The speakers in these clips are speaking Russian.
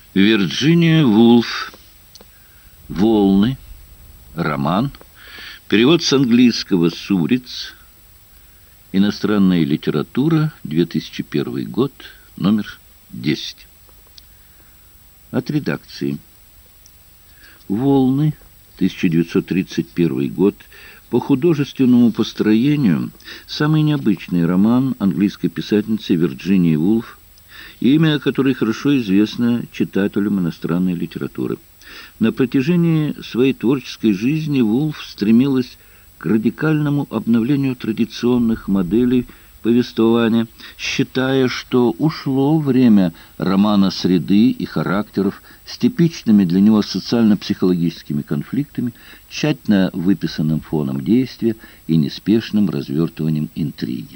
Вирджиния Вулф. «Волны». Роман. Перевод с английского «Суриц». Иностранная литература. 2001 год. Номер 10. От редакции. «Волны». 1931 год. По художественному построению самый необычный роман английской писательницы Вирджинии Вулф, имя которой хорошо известно читателям иностранной литературы. На протяжении своей творческой жизни Вулф стремилась к радикальному обновлению традиционных моделей повествования, считая, что ушло время романа среды и характеров с типичными для него социально-психологическими конфликтами, тщательно выписанным фоном действия и неспешным развертыванием интриги.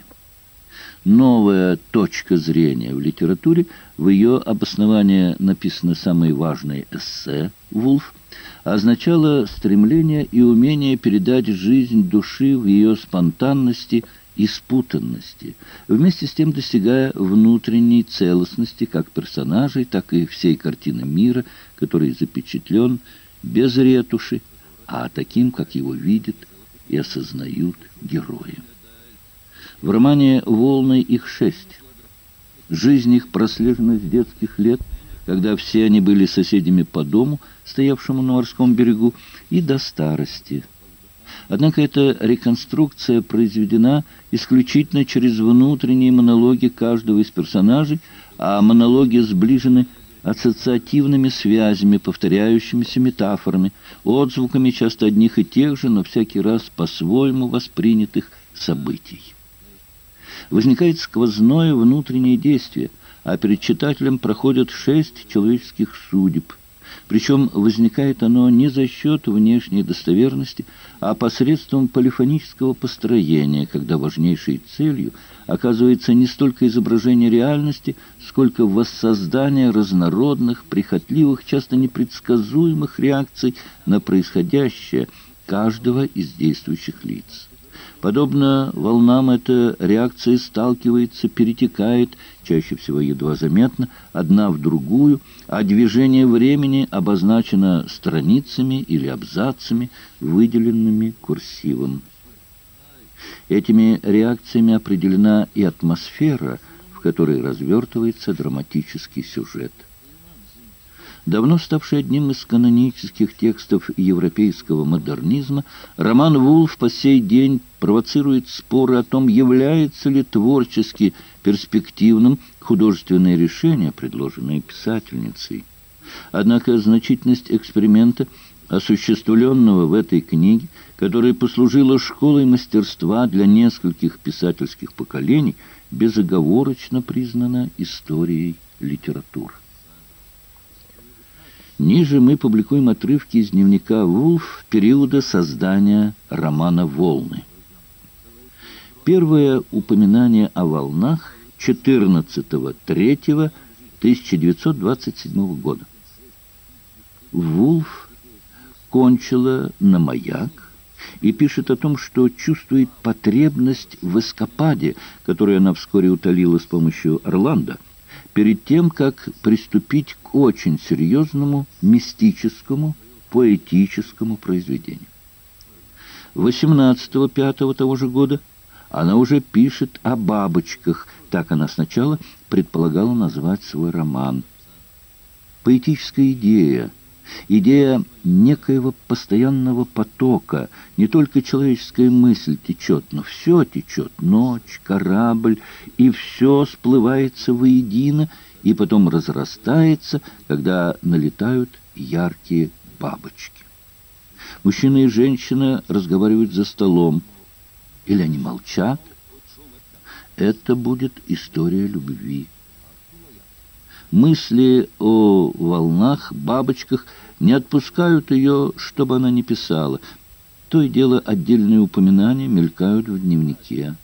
Новая точка зрения в литературе, в ее обосновании написаны самые важные эссе Вулф, означало стремление и умение передать жизнь души в ее спонтанности и спутанности, вместе с тем достигая внутренней целостности как персонажей, так и всей картины мира, который запечатлен без ретуши, а таким, как его видят и осознают герои. В романе «Волны» их 6. Жизнь их прослежена с детских лет, когда все они были соседями по дому, стоявшему на морском берегу, и до старости. Однако эта реконструкция произведена исключительно через внутренние монологи каждого из персонажей, а монологи сближены ассоциативными связями, повторяющимися метафорами, отзвуками часто одних и тех же, но всякий раз по-своему воспринятых событий. Возникает сквозное внутреннее действие, а перед читателем проходят 6 человеческих судеб. Причем возникает оно не за счет внешней достоверности, а посредством полифонического построения, когда важнейшей целью оказывается не столько изображение реальности, сколько воссоздание разнородных, прихотливых, часто непредсказуемых реакций на происходящее каждого из действующих лиц. Подобно волнам, эта реакция сталкивается, перетекает, чаще всего едва заметно, одна в другую, а движение времени обозначено страницами или абзацами, выделенными курсивом. Этими реакциями определена и атмосфера, в которой развертывается драматический сюжет. Давно ставший одним из канонических текстов европейского модернизма, роман Вулф по сей день провоцирует споры о том, является ли творчески перспективным художественное решение, предложенное писательницей. Однако значительность эксперимента, осуществленного в этой книге, которая послужила школой мастерства для нескольких писательских поколений, безоговорочно признана историей литературы. Ниже мы публикуем отрывки из дневника Вулф периода создания романа «Волны». Первое упоминание о волнах 14.03.1927 года. Вулф кончила на «Маяк» и пишет о том, что чувствует потребность в эскападе, которую она вскоре утолила с помощью Орландо, перед тем, как приступить к очень серьезному мистическому, поэтическому произведению. 18.05 того же года она уже пишет о бабочках, так она сначала предполагала назвать свой роман. Поэтическая идея некоего постоянного потока, не только человеческая мысль течет, но все течет, ночь, корабль, и все сплывается воедино, и потом разрастается, когда налетают яркие бабочки. Мужчина и женщина разговаривают за столом, или они молчат. Это будет история любви. Мысли о волнах, бабочках не отпускают ее, чтобы она не писала. То и дело отдельные упоминания мелькают в дневнике.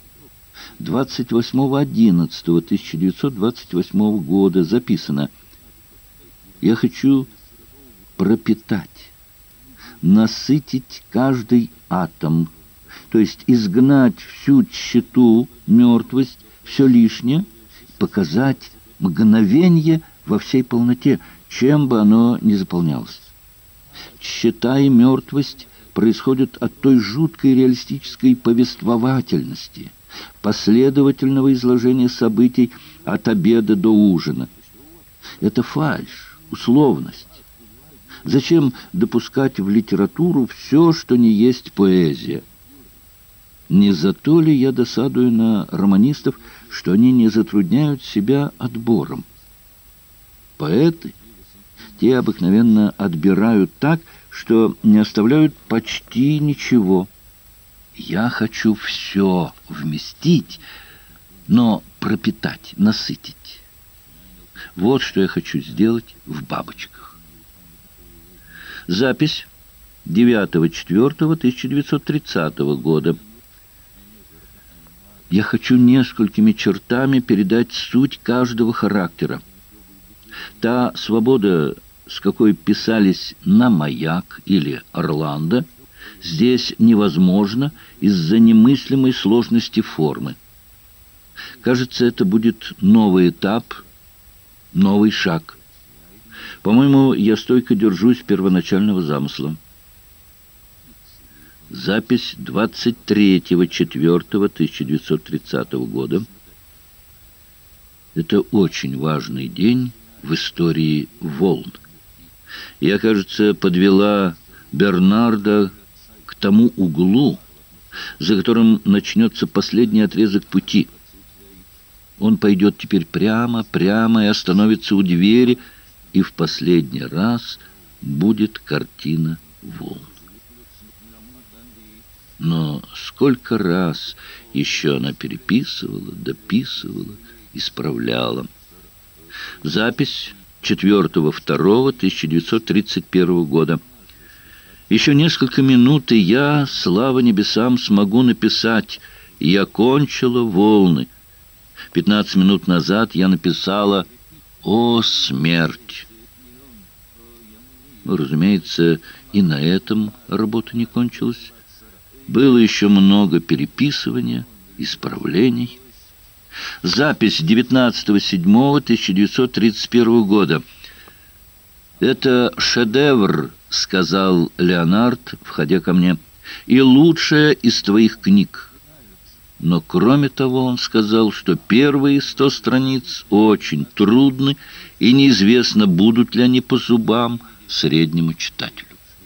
28.11.1928 года записано: «Я хочу пропитать, насытить каждый атом, то есть изгнать всю тщету, мертвость, все лишнее, показать мгновенье во всей полноте, чем бы оно ни заполнялось. Тщета и мертвость происходят от той жуткой реалистической повествовательности, последовательного изложения событий от обеда до ужина. Это фальшь, условность. Зачем допускать в литературу все, что не есть поэзия? Не за то ли я досадую на романистов, что они не затрудняют себя отбором? Поэты, те обыкновенно отбирают так, что не оставляют почти ничего. Я хочу все вместить, но пропитать, насытить. Вот что я хочу сделать в «Бабочках». Запись 9.04.1930 года. Я хочу несколькими чертами передать суть каждого характера. Та свобода, с какой писались на «Маяк» или «Орландо», здесь невозможно из-за немыслимой сложности формы. Кажется, это будет новый этап, новый шаг. По-моему, я стойко держусь первоначального замысла. Запись 23.04.1930 года. Это очень важный день в истории волн. Я, кажется, подвела Бернарда к тому углу, за которым начнется последний отрезок пути. Он пойдет теперь прямо и остановится у двери, и в последний раз будет картина волн. Но сколько раз еще она переписывала, дописывала, исправляла. Запись 4.2.1931 года. Еще несколько минут, и я, слава небесам, смогу написать «Я кончила волны». 15 минут назад я написала «О, смерть!». Разумеется, и на этом работа не кончилась. Было еще много переписывания, исправлений. Запись 19.07.1931 года. «Это шедевр», — сказал Леонард, входя ко мне, — «и лучшая из твоих книг». Но кроме того он сказал, что первые 100 страниц очень трудны, и неизвестно, будут ли они по зубам среднему читателю.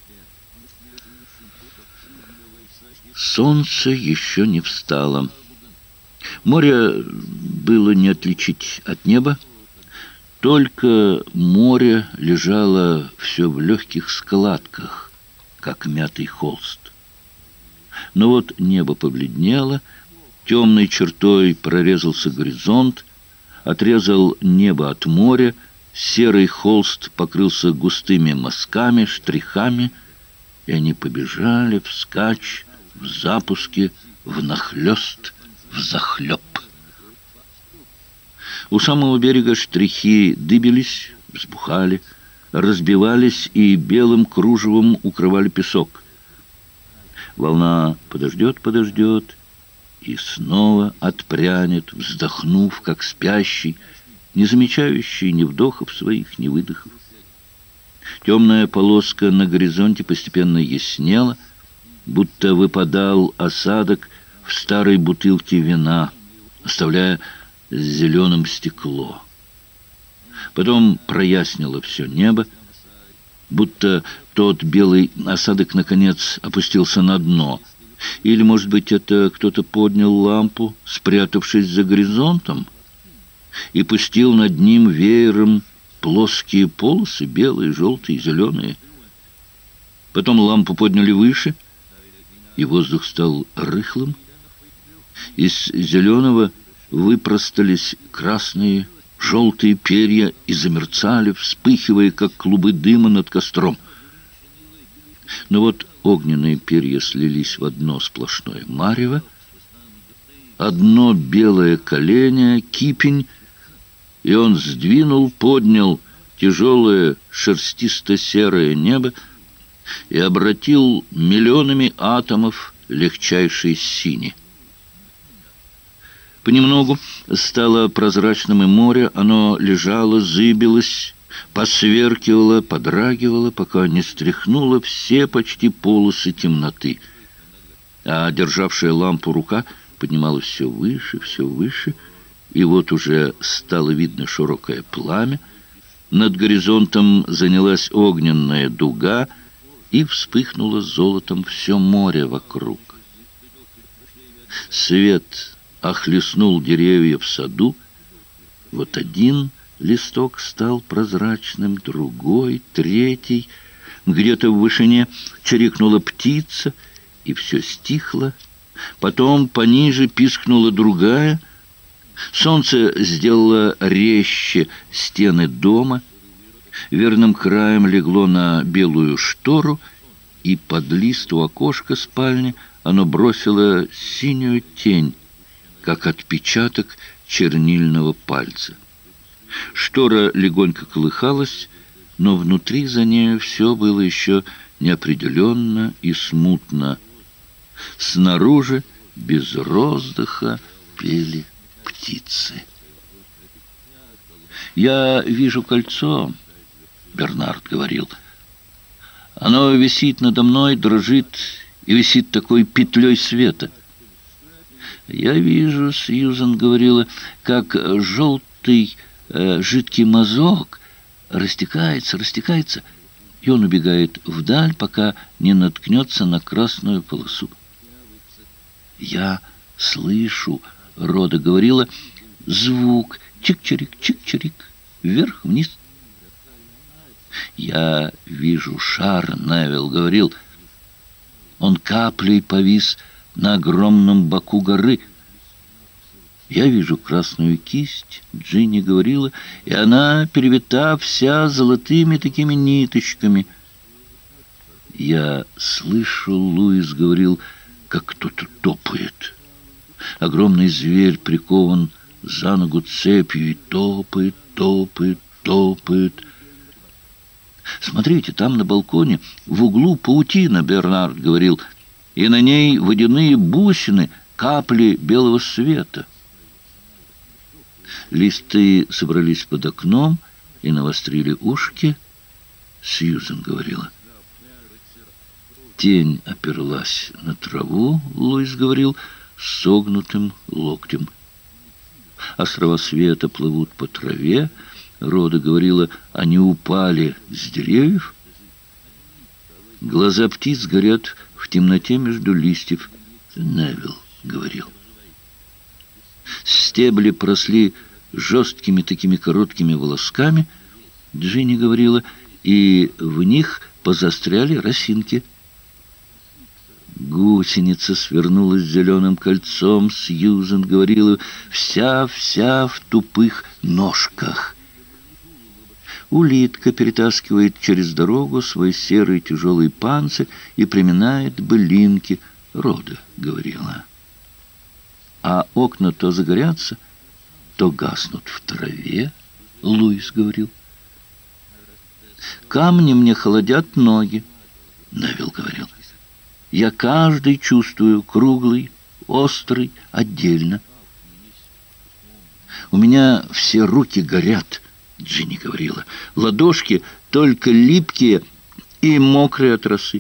Солнце еще не встало. Море было не отличить от неба, только море лежало все в легких складках, как мятый холст. Но вот небо побледнело, темной чертой прорезался горизонт, отрезал небо от моря, серый холст покрылся густыми мазками, штрихами, и они побежали вскачь, в запуске, внахлёст, взахлёб. У самого берега штрихи дыбились, взбухали, разбивались и белым кружевом укрывали песок. Волна подождет и снова отпрянет, вздохнув, как спящий, не замечающий ни вдохов своих, ни выдохов. Темная полоска на горизонте постепенно яснела, будто выпадал осадок в старой бутылке вина, оставляя зеленым стекло. Потом прояснило все небо, будто тот белый осадок, наконец, опустился на дно. Или, может быть, это кто-то поднял лампу, спрятавшись за горизонтом, и пустил над ним веером плоские полосы, белые, желтые, зеленые. Потом лампу подняли выше, и воздух стал рыхлым. Из зеленого выпростались красные, желтые перья и замерцали, вспыхивая, как клубы дыма над костром. Но вот огненные перья слились в одно сплошное марево, одно белое коленя, кипень, и он сдвинул, поднял тяжелое шерстисто-серое небо и обратил миллионами атомов легчайшей сини. Понемногу стало прозрачным и море, оно лежало, зыбилось, посверкивало, подрагивало, пока не стряхнуло все почти полосы темноты. А державшая лампу рука поднималась все выше, и вот уже стало видно широкое пламя. Над горизонтом занялась огненная дуга, и вспыхнуло золотом все море вокруг. Свет охлестнул деревья в саду. Вот один листок стал прозрачным, другой, третий. Где-то в вышине чирикнула птица, и все стихло. Потом пониже пискнула другая. Солнце сделало резче стены дома, верным краем легло на белую штору, и под лист у окошка спальни оно бросило синюю тень, как отпечаток чернильного пальца. Штора легонько колыхалась, но внутри за нею все было еще неопределенно и смутно. Снаружи без роздыха пели птицы. «Я вижу кольцо», — Бернард говорил. «Оно висит надо мной, дрожит и висит такой петлей света». «Я вижу», — Сьюзан говорила, — «как желтый жидкий мазок растекается, и он убегает вдаль, пока не наткнется на красную полосу». «Я слышу», — Рода говорила, — «звук чик-чирик, чик-чирик, вверх-вниз». «Я вижу шар», — Невилл говорил. «Он каплей повис на огромном боку горы». «Я вижу красную кисть», — Джинни говорила, — «и она перевита вся золотыми такими ниточками». «Я слышу», — Луис говорил, — «как кто-то топает. Огромный зверь прикован за ногу цепью и топает, топает, топает». «Смотрите, там на балконе в углу паутина», — Бернард говорил, — «и на ней водяные бусины, капли белого света». Листы собрались под окном и навострили ушки. Сьюзан говорила. Тень оперлась на траву, Луис говорил, с согнутым локтем. Острова света плывут по траве. Рода говорила, они упали с деревьев. Глаза птиц горят в темноте между листьев, Невилл говорил. Стебли просли жесткими такими короткими волосками, Джинни говорила, и в них позастряли росинки. Гусеница свернулась зеленым кольцом, Сьюзан говорила, вся в тупых ножках. Улитка перетаскивает через дорогу свой серый тяжелый панцирь и приминает былинки, Рода говорила. А окна то загорятся, то гаснут в траве, Луис говорил. «Камни мне холодят ноги», — Невилл говорил. «Я каждый чувствую, круглый, острый, отдельно». «У меня все руки горят», — Джинни говорила. «Ладошки только липкие и мокрые от росы».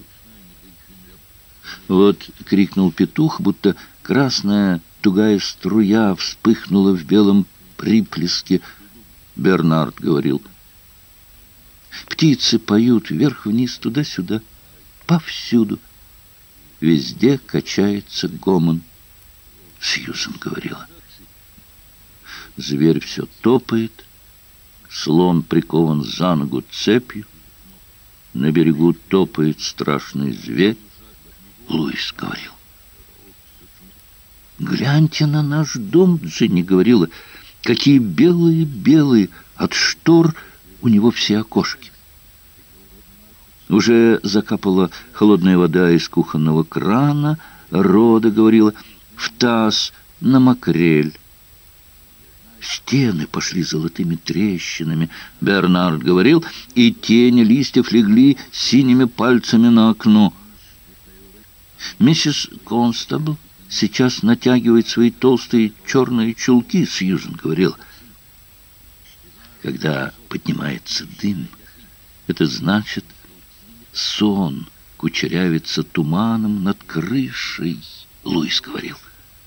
Вот крикнул петух, будто красная тугая струя вспыхнула в белом приплеске. Бернард говорил. «Птицы поют вверх-вниз, туда-сюда, повсюду. Везде качается гомон», — Сьюзан говорила. Зверь все топает, слон прикован за ногу цепью, на берегу топает страшный зверь, Луис говорил. «Гляньте на наш дом», — Джинни говорила, — «какие белые-белые, от штор у него все окошки». Уже закапала холодная вода из кухонного крана, Рода говорила, в таз на макрель. Стены пошли золотыми трещинами, Бернард говорил, и тени листьев легли синими пальцами на окно. Миссис Констабл сейчас натягивает свои толстые черные чулки, Сьюзен говорила. Когда поднимается дым, это значит, сон кучерявится туманом над крышей, Луис говорил.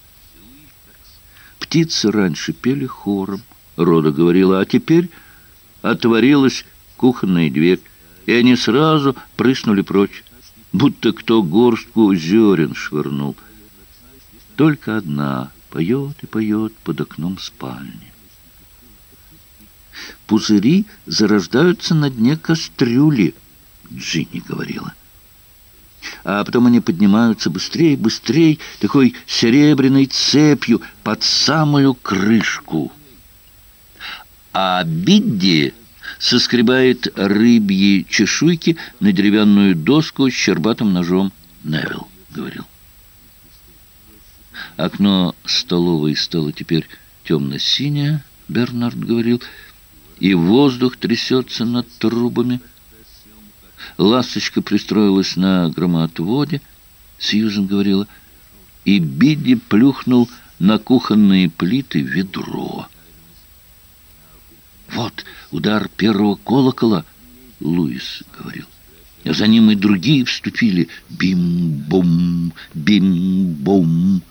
Птицы раньше пели хором, Рода говорила, а теперь отворилась кухонная дверь, и они сразу прыснули прочь, будто кто горстку зерен швырнул. Только одна поет и поет под окном спальни. Пузыри зарождаются на дне кастрюли, Джинни говорила. А потом они поднимаются быстрее, быстрее, такой серебряной цепью под самую крышку. А Бидди соскребает рыбьи чешуйки на деревянную доску с щербатым ножом, Невилл говорил. Окно столовой стало теперь темно-синее, Бернард говорил, и воздух трясется над трубами. Ласточка пристроилась на громоотводе, Сьюзен говорила, и Бидди плюхнул на кухонные плиты ведро. «Вот удар первого колокола», — Луис говорил. А за ним и другие вступили. Бим-бум, бим-бум.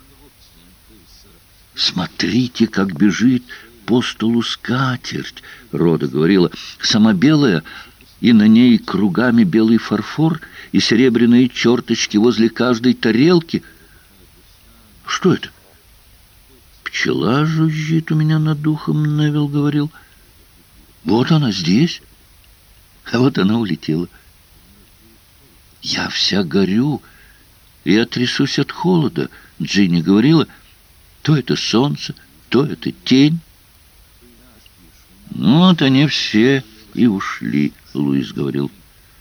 «Смотрите, как бежит по столу скатерть», — Рода говорила, «сама белая, и на ней кругами белый фарфор и серебряные черточки возле каждой тарелки». «Что это?» «Пчела жужжит у меня над духом», — Невилл говорил. «Вот она здесь, а вот она улетела. Я вся горю, я трясусь от холода», — Джинни говорила. «То это солнце, то это тень». «Ну, вот они все и ушли», — Луис говорил.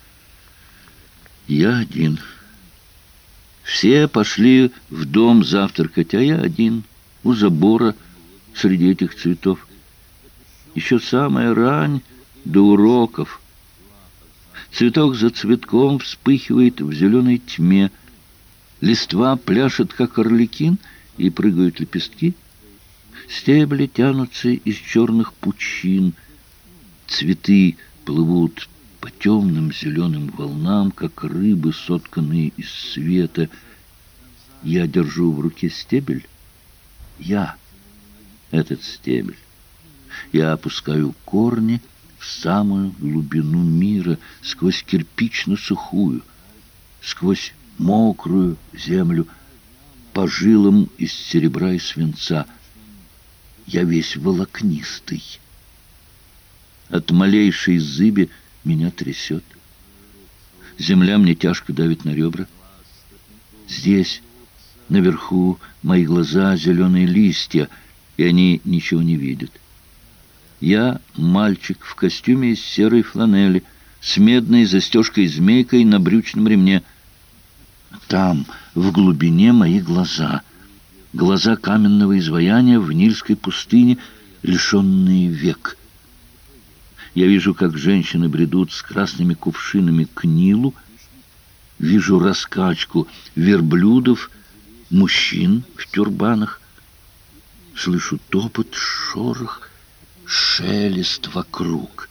«Я один. Все пошли в дом завтракать, а я один у забора среди этих цветов. Еще самая рань до уроков. Цветок за цветком вспыхивает в зеленой тьме. Листва пляшет, как орликин, и прыгают лепестки. Стебли тянутся из черных пучин. Цветы плывут по темным зеленым волнам, как рыбы, сотканные из света. Я держу в руке стебель. Я этот стебель. Я опускаю корни в самую глубину мира, сквозь кирпично-сухую, сквозь мокрую землю, по жилам из серебра и свинца. Я весь волокнистый. От малейшей зыби меня трясет. Земля мне тяжко давит на ребра. Здесь, наверху, мои глаза — зеленые листья, и они ничего не видят. Я мальчик в костюме из серой фланели, с медной застежкой-змейкой на брючном ремне. Там, в глубине, мои глаза. Глаза каменного изваяния в Нильской пустыне, лишенные век. Я вижу, как женщины бредут с красными кувшинами к Нилу. Вижу раскачку верблюдов, мужчин в тюрбанах. Слышу топот, шорох, шелест вокруг.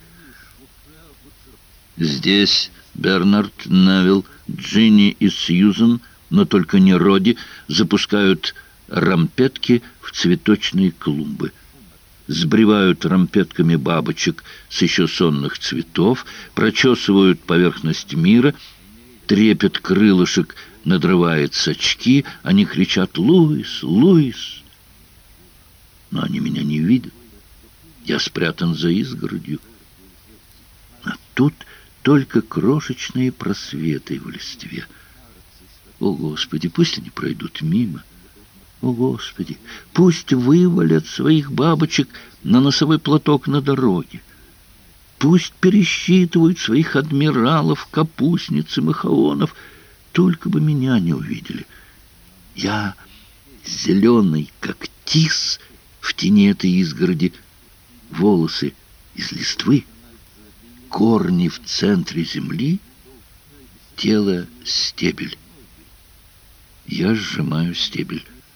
Здесь Бернард, Невилл, Джинни и Сьюзен, но только не Роди, запускают рампетки в цветочные клумбы. Сбривают рампетками бабочек с еще сонных цветов, прочесывают поверхность мира, трепет крылышек надрывает с очки, они кричат «Луис! Луис!». Но они меня не видят. Я спрятан за изгородью. А тут только крошечные просветы в листве. О, Господи, пусть они пройдут мимо. О, Господи, пусть вывалят своих бабочек на носовой платок на дороге. Пусть пересчитывают своих адмиралов, капустниц и махаонов. Только бы меня не увидели. Я зеленый, как тис, в тени этой изгороди. Волосы из листвы, корни в центре земли, тело — стебель. Я сжимаю стебель.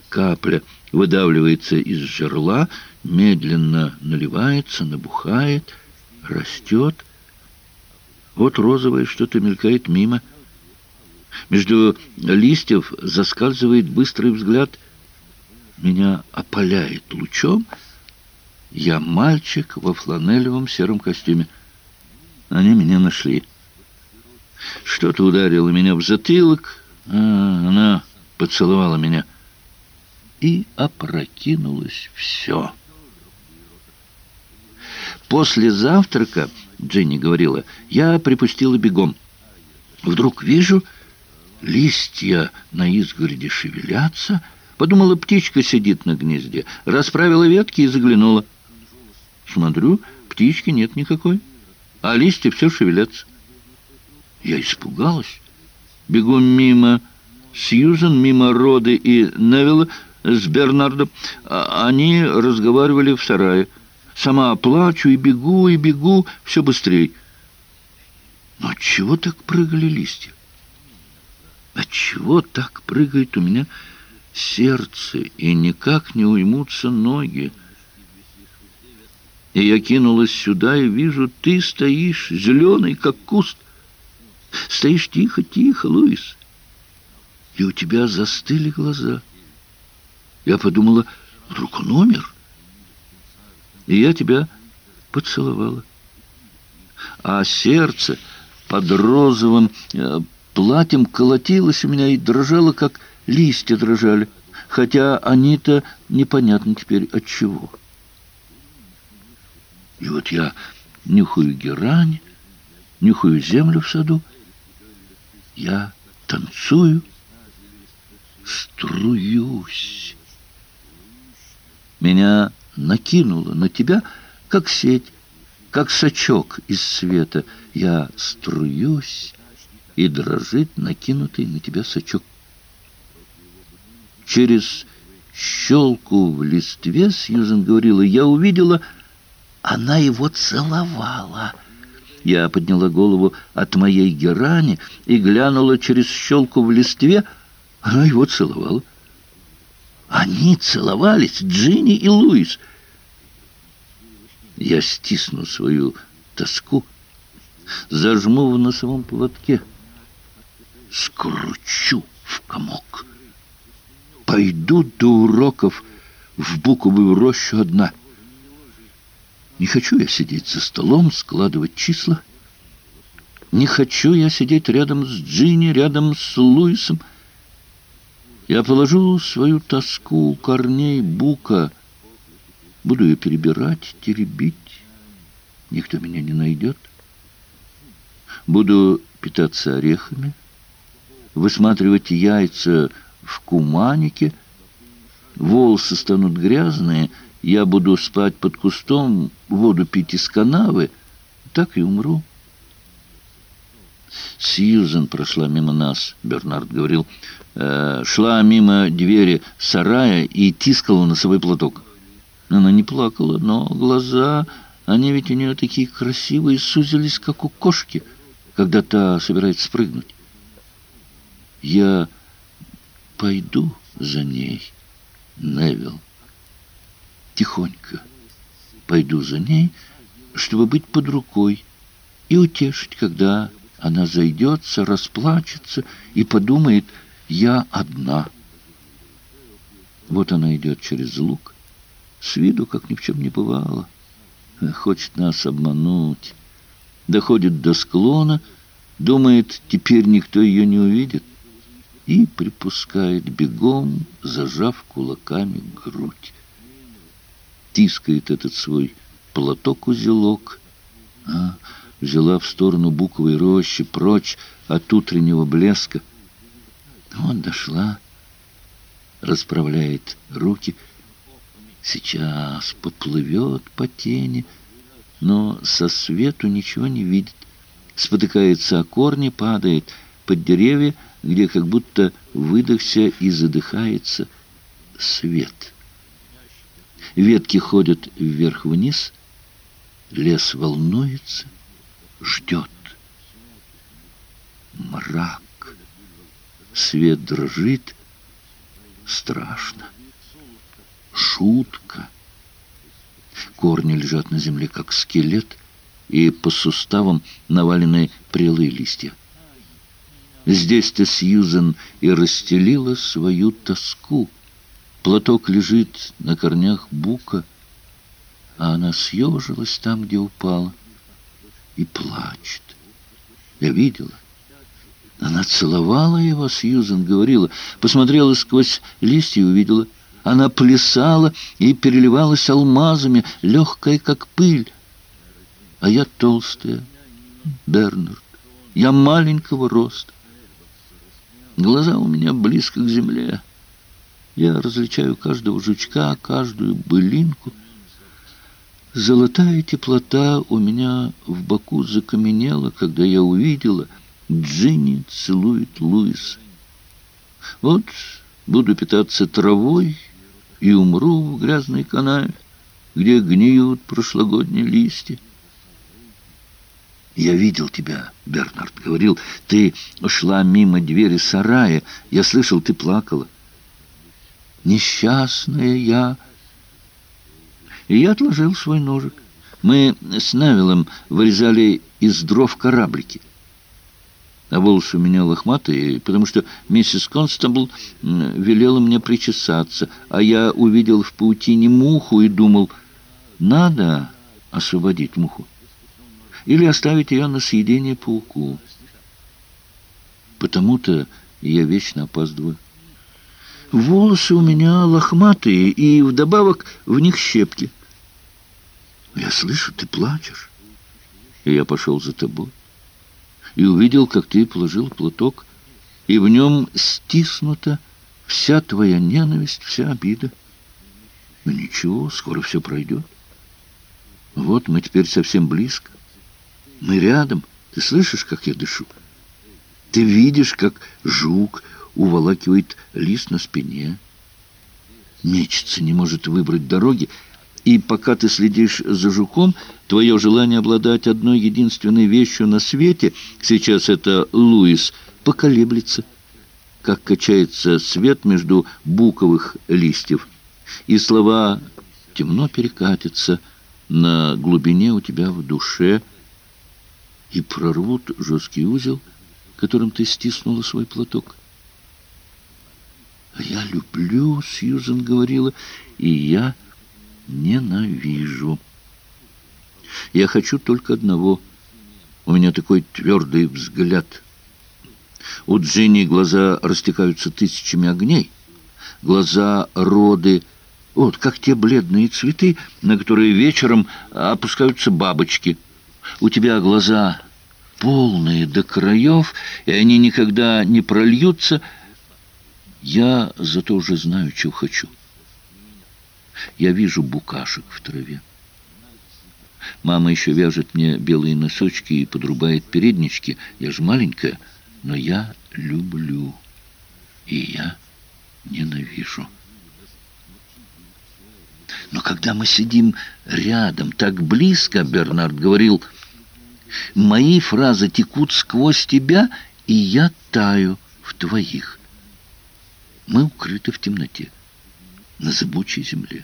Капля выдавливается из жерла, медленно наливается, набухает, растет. Вот розовое что-то мелькает мимо. Между листьев заскальзывает быстрый взгляд. Меня опаляет лучом. Я мальчик во фланелевом сером костюме. Они меня нашли. Что-то ударило меня в затылок. Она поцеловала меня. И опрокинулось все. После завтрака, Дженни говорила, я припустила бегом. Вдруг вижу, листья на изгороди шевелятся. Подумала, птичка сидит на гнезде. Расправила ветки и заглянула. Смотрю, птички нет никакой, а листья все шевелятся. Я испугалась. Бегу мимо Сьюзен, мимо Роды и Невилла с Бернардом. Они разговаривали в сарае. Сама плачу и бегу, все быстрее. Но отчего так прыгали листья? Отчего так прыгает у меня сердце и никак не уймутся ноги? И я кинулась сюда и вижу, ты стоишь, зеленый, как куст. Стоишь тихо, Луис. И у тебя застыли глаза. Я подумала, вдруг он умер? И я тебя поцеловала. А сердце под розовым платьем колотилось у меня и дрожало, как листья дрожали. Хотя они-то непонятно теперь от чего. И вот я нюхаю герань, нюхаю землю в саду. Я танцую, струюсь. Меня накинуло на тебя, как сеть, как сачок из света. Я струюсь, и дрожит накинутый на тебя сачок. Через щелку в листве, Сьюзен говорила, я увидела, она его целовала. Я подняла голову от моей герани и глянула через щелку в листве. Она его целовала. Они целовались, Джинни и Луис. Я стисну свою тоску, зажму в носовом платке, скручу в комок. Пойду до уроков в буковую рощу одна. Не хочу я сидеть за столом, складывать числа. Не хочу я сидеть рядом с Джинни, рядом с Луисом. Я положу свою тоску у корней бука. Буду ее перебирать, теребить. Никто меня не найдет. Буду питаться орехами, высматривать яйца в куманике. Волосы станут грязные, я буду спать под кустом, воду пить из канавы. Так и умру. Сьюзен прошла мимо нас, Бернард говорил, шла мимо двери сарая и тискала носовой платок. Она не плакала, но глаза, они ведь у нее такие красивые, сузились, как у кошки, когда та собирается спрыгнуть. Я пойду за ней, Невилл. Тихонько пойду за ней, чтобы быть под рукой и утешить, когда она зайдется, расплачется и подумает, я одна. Вот она идет через луг, с виду, как ни в чем не бывало. Хочет нас обмануть. Доходит до склона, думает, теперь никто ее не увидит, и припускает бегом, зажав кулаками грудь. Тискает этот свой платок-узелок, взяла в сторону буковой рощи, прочь от утреннего блеска. Вот дошла, расправляет руки. Сейчас поплывет по тени, но со свету ничего не видит. Спотыкается о корни, падает под деревья, где как будто выдохся и задыхается свет. Ветки ходят вверх-вниз, лес волнуется, ждет. Мрак, свет дрожит, страшно. Шутка. Корни лежат на земле, как скелет, и по суставам навалены прелые листья. Здесь-то Сьюзен и расстелила свою тоску. Платок лежит на корнях бука, а она съежилась там, где упала, и плачет. Я видела. Она целовала его, Сьюзен говорила, посмотрела сквозь листья и увидела. Она плясала и переливалась алмазами, легкая, как пыль. А я толстая, Бернард. Я маленького роста. Глаза у меня близко к земле. Я различаю каждого жучка, каждую былинку. Золотая теплота у меня в боку закаменела, когда я увидела, Джинни целует Луиса. Вот буду питаться травой и умру в грязной канаве, где гниют прошлогодние листья. «Я видел тебя», — Бернард говорил. «Ты шла мимо двери сарая. Я слышал, ты плакала». «Несчастная я». И я отложил свой ножик. Мы с Невиллом вырезали из дров кораблики. А волосы у меня лохматые, потому что миссис Констабл велела мне причесаться, а я увидел в паутине муху и думал, надо освободить муху или оставить ее на съедение пауку. Потому-то я вечно опаздываю. Волосы у меня лохматые, и вдобавок в них щепки. Я слышу, ты плачешь. И я пошел за тобой. И увидел, как ты положил платок, и в нем стиснута вся твоя ненависть, вся обида. Но ничего, скоро все пройдет. Вот мы теперь совсем близко. Мы рядом. Ты слышишь, как я дышу? Ты видишь, как жук уволакивает лист на спине. Мечется, не может выбрать дороги. И пока ты следишь за жуком, твое желание обладать одной единственной вещью на свете, сейчас это Луис, поколеблется, как качается свет между буковых листьев. И слова темно перекатятся на глубине у тебя в душе и прорвут жесткий узел, которым ты стиснула свой платок. «А я люблю», — Сьюзен говорила, — «и я ненавижу. Я хочу только одного. У меня такой твердый взгляд. У Джинни глаза растекаются тысячами огней. Глаза роды, вот как те бледные цветы, на которые вечером опускаются бабочки. У тебя глаза полные до краев, и они никогда не прольются. Я зато уже знаю, чего хочу. Я вижу букашек в траве. Мама еще вяжет мне белые носочки и подрубает переднички. Я же маленькая, но я люблю. И я ненавижу. Но когда мы сидим рядом, так близко, Бернард говорил, мои фразы текут сквозь тебя, и я таю в твоих. Мы укрыты в темноте, на зыбучей земле.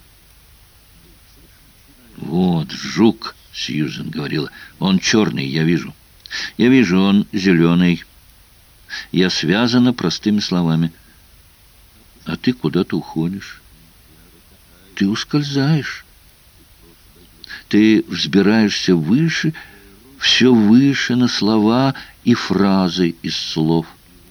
«Вот жук», — Сьюзен говорила, — «он черный, я вижу. Я вижу, он зеленый. Я связана простыми словами. А ты куда-то уходишь. Ты ускользаешь. Ты взбираешься выше, все выше на слова и фразы из слов».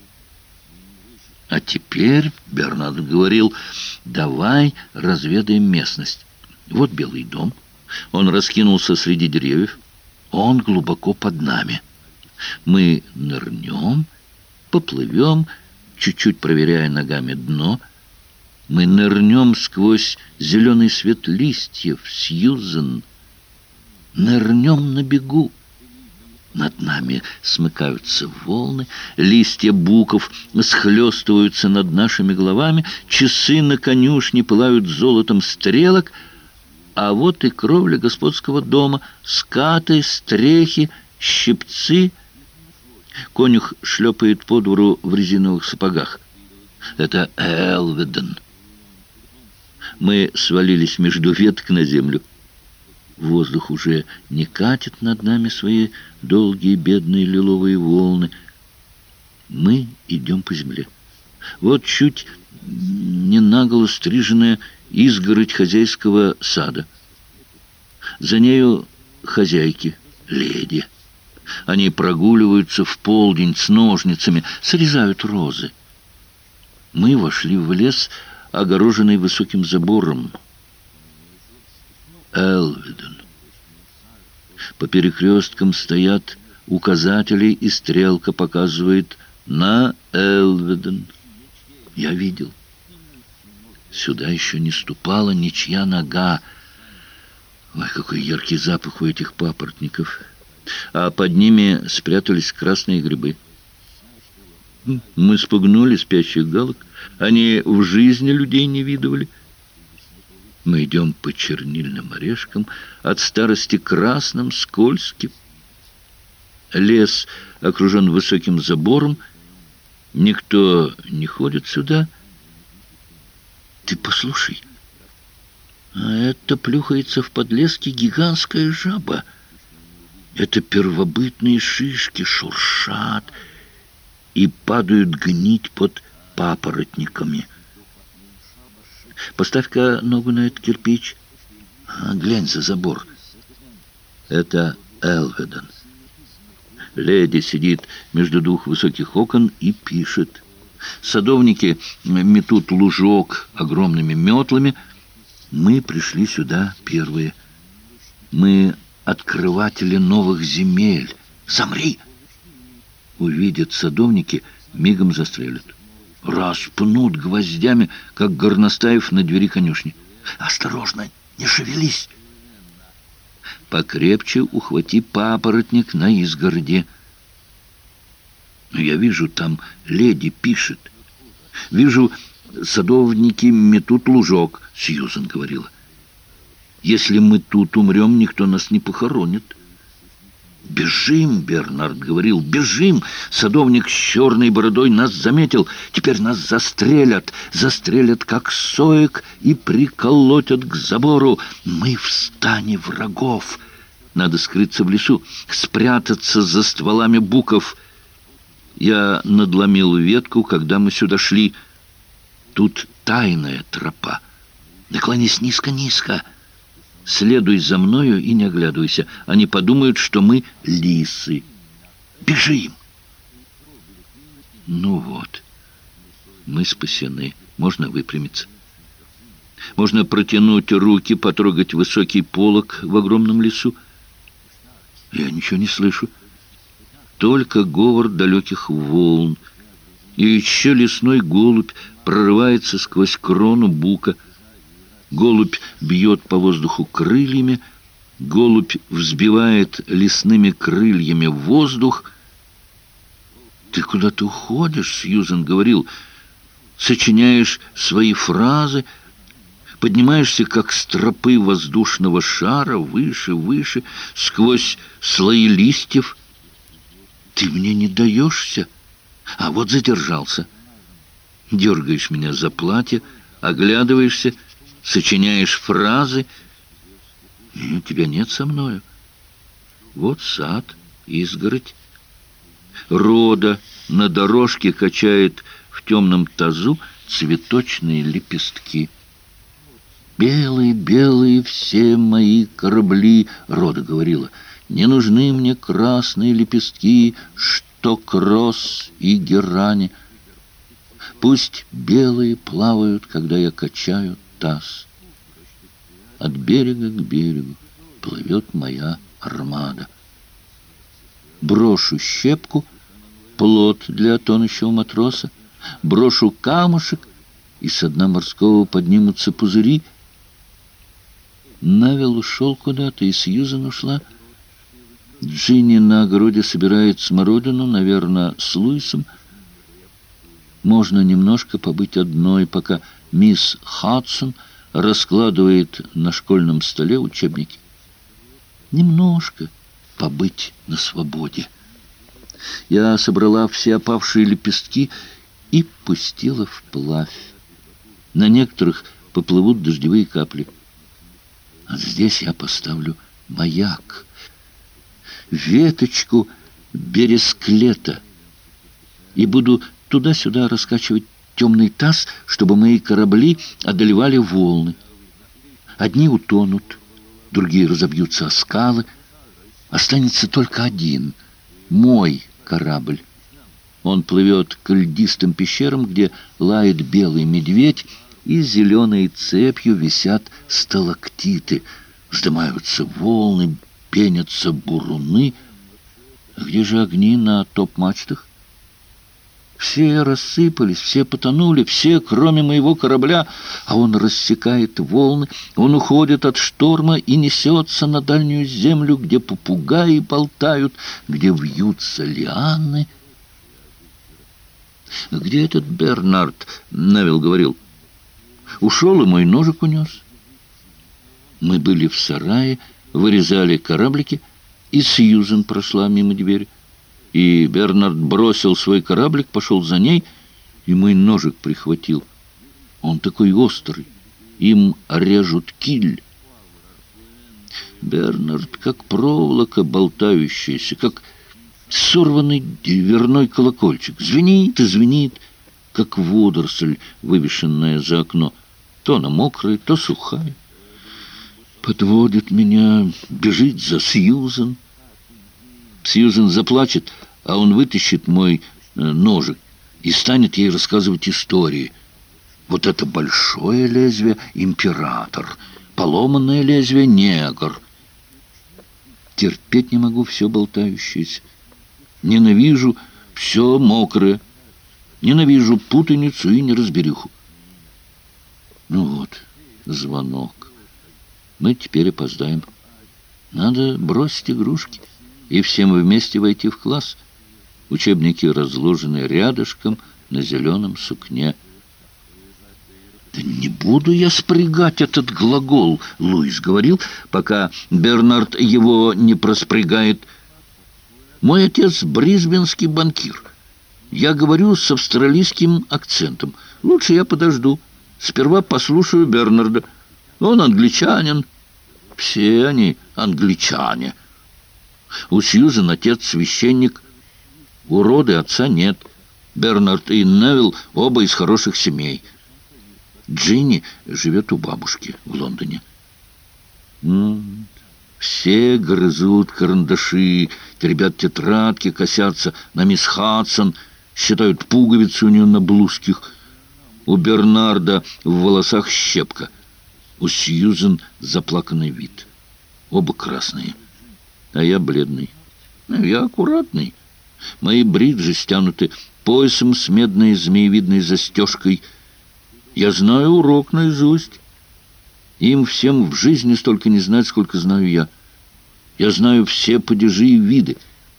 «А теперь, — Бернард говорил, — давай разведаем местность. Вот Белый дом. Он раскинулся среди деревьев. Он глубоко под нами. Мы нырнем, поплывем, чуть-чуть проверяя ногами дно. Мы нырнем сквозь зеленый свет листьев, Сьюзен. Нырнем на бегу. Над нами смыкаются волны, листья буков схлестываются над нашими головами, часы на конюшне пылают золотом стрелок, а вот и кровля господского дома, скаты, стрехи, щипцы. Конюх шлепает по двору в резиновых сапогах. Это Элведен. Мы свалились между веток на землю. Воздух уже не катит над нами свои долгие бедные лиловые волны. Мы идем по земле. Вот чуть не наголо стриженная изгородь хозяйского сада. За нею хозяйки, леди. Они прогуливаются в полдень с ножницами, срезают розы. Мы вошли в лес, огороженный высоким забором. Элведен. По перекресткам стоят указатели, и стрелка показывает на Элведен. Я видел. Сюда еще не ступала ничья нога. Ой, какой яркий запах у этих папоротников. А под ними спрятались красные грибы. Мы спугнули спящих галок. Они в жизни людей не видывали. Мы идем по чернильным орешкам, от старости красным, скользким. Лес окружен высоким забором. Никто не ходит сюда. Ты послушай. А это плюхается в подлеске гигантская жаба. Это первобытные шишки шуршат и падают гнить под папоротниками. Поставь-ка ногу на этот кирпич. Глянь за забор. Это Элведен. Леди сидит между двух высоких окон и пишет. Садовники метут лужок огромными метлами. Мы пришли сюда первые. Мы открыватели новых земель. Замри! Увидят садовники, мигом застрелят. Распнут гвоздями, как горностаев на двери конюшни. Осторожно, не шевелись. Покрепче ухвати папоротник на изгороде. Я вижу, там леди пишет. Вижу, садовники метут лужок, Сьюзен говорила. Если мы тут умрем, никто нас не похоронит. «Бежим!» — Бернард говорил. «Бежим!» Садовник с черной бородой нас заметил. Теперь нас застрелят. Застрелят, как соек, и приколотят к забору. Мы в стане врагов. Надо скрыться в лесу, спрятаться за стволами буков. Я надломил ветку, когда мы сюда шли. Тут тайная тропа. Наклонись низко-низко. Следуй за мною и не оглядывайся. Они подумают, что мы лисы. Бежим! Ну вот, мы спасены. Можно выпрямиться. Можно протянуть руки, потрогать высокий полог в огромном лесу. Я ничего не слышу. Только говор далеких волн. И еще лесной голубь прорывается сквозь крону бука. Голубь бьет по воздуху крыльями, голубь взбивает лесными крыльями в воздух. «Ты куда-то уходишь?» — Сьюзен говорил. «Сочиняешь свои фразы, поднимаешься, как с тропы воздушного шара, выше, выше, сквозь слои листьев. Ты мне не даешься, а вот задержался. Дергаешь меня за платье, оглядываешься, сочиняешь фразы. И тебя нет со мною. Вот сад, изгородь. Рода на дорожке качает в темном тазу цветочные лепестки. «Белые, белые все мои корабли», — Рода говорила, — «не нужны мне красные лепестки, что кросс и герани. Пусть белые плавают, когда я качаю таз. От берега к берегу плывет моя армада. Брошу щепку, плот для тонущего матроса, брошу камушек, и со дна морского поднимутся пузыри». Навел ушел куда-то, и Сьюзен ушла. Джинни на огороде собирает смородину, наверное, с Луисом. Можно немножко побыть одной, пока мисс Хадсон раскладывает на школьном столе учебники. Немножко побыть на свободе. Я собрала все опавшие лепестки и пустила вплавь. На некоторых поплывут дождевые капли. А здесь я поставлю маяк, веточку бересклета, и буду туда-сюда раскачивать темный таз, чтобы мои корабли одолевали волны. Одни утонут, другие разобьются о скалы. Останется только один, мой корабль. Он плывет к льдистым пещерам, где лает белый медведь, и зеленой цепью висят сталактиты. Вздымаются волны, пенятся буруны. А где же огни на топ-мачтах? Все рассыпались, все потонули, все, кроме моего корабля, а он рассекает волны, он уходит от шторма и несется на дальнюю землю, где попугаи болтают, где вьются лианы. «Где этот Бернард?» — Невилл говорил. «Ушел и мой ножик унес». Мы были в сарае, вырезали кораблики, и Сьюзен прошла мимо двери. И Бернард бросил свой кораблик, пошел за ней, и мой ножик прихватил. Он такой острый, им режут киль. Бернард, как проволока болтающаяся, как сорванный дверной колокольчик. Звенит и звенит, как водоросль, вывешенная за окно. То она мокрая, то сухая. Подводит меня, бежит за Сьюзен. Сьюзен заплачет, а он вытащит мой ножик и станет ей рассказывать истории. Вот это большое лезвие — император, поломанное лезвие — негр. Терпеть не могу все болтающееся. Ненавижу все мокрое. Ненавижу путаницу и неразбериху. Ну вот, звонок. Мы теперь опоздаем. Надо бросить игрушки и всем вместе войти в класс. Учебники разложены рядышком на зеленом сукне. «Да не буду я спрягать этот глагол», — Луис говорил, пока Бернард его не проспрягает. «Мой отец брисбенский банкир. Я говорю с австралийским акцентом. Лучше я подожду. Сперва послушаю Бернарда. Он англичанин. Все они англичане. У Сьюзен отец священник. У Роды отца нет. Бернард и Невилл оба из хороших семей. Джинни живет у бабушки в Лондоне. Все грызут карандаши, теребят тетрадки, косятся на мисс Хадсон, считают пуговицы у нее на блузках. У Бернарда в волосах щепка. У Сьюзен заплаканный вид. Оба красные, а я бледный. Я аккуратный. Мои бриджи стянуты поясом с медной змеевидной застежкой. Я знаю урок наизусть. Им всем в жизни столько не знать, сколько знаю я. Я знаю все падежи и виды.